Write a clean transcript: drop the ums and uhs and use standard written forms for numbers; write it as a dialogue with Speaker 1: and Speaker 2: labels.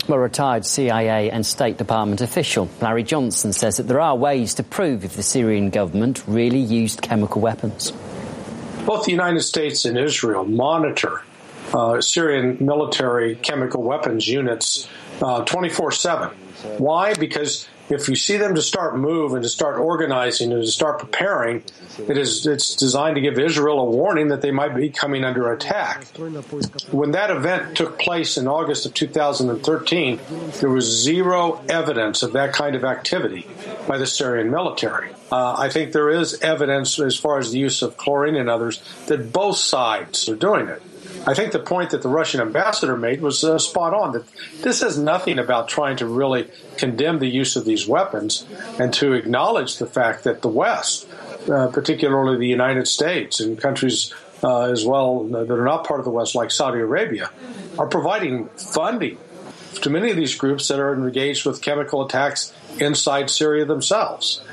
Speaker 1: Well, retired CIA and State Department official Larry Johnson says that there are ways to prove if the Syrian government really used chemical weapons.
Speaker 2: Both the United States and Israel monitor Syrian military chemical weapons units 24/7. Why? Because if you see them to start moving, to start organizing, and to start preparing, it's designed to give Israel a warning that they might be coming under attack. When that event took place in August of 2013, there was zero evidence of that kind of activity by the Syrian military. I think there is evidence as far as the use of chlorine and others that both sides are doing it. I think the point that the Russian ambassador made was spot on, that this is nothing about trying to really condemn the use of these weapons and to acknowledge the fact that the West, particularly the United States and countries as well that are not part of the West, like Saudi Arabia, are providing funding to many of these groups that are engaged with chemical attacks inside Syria themselves.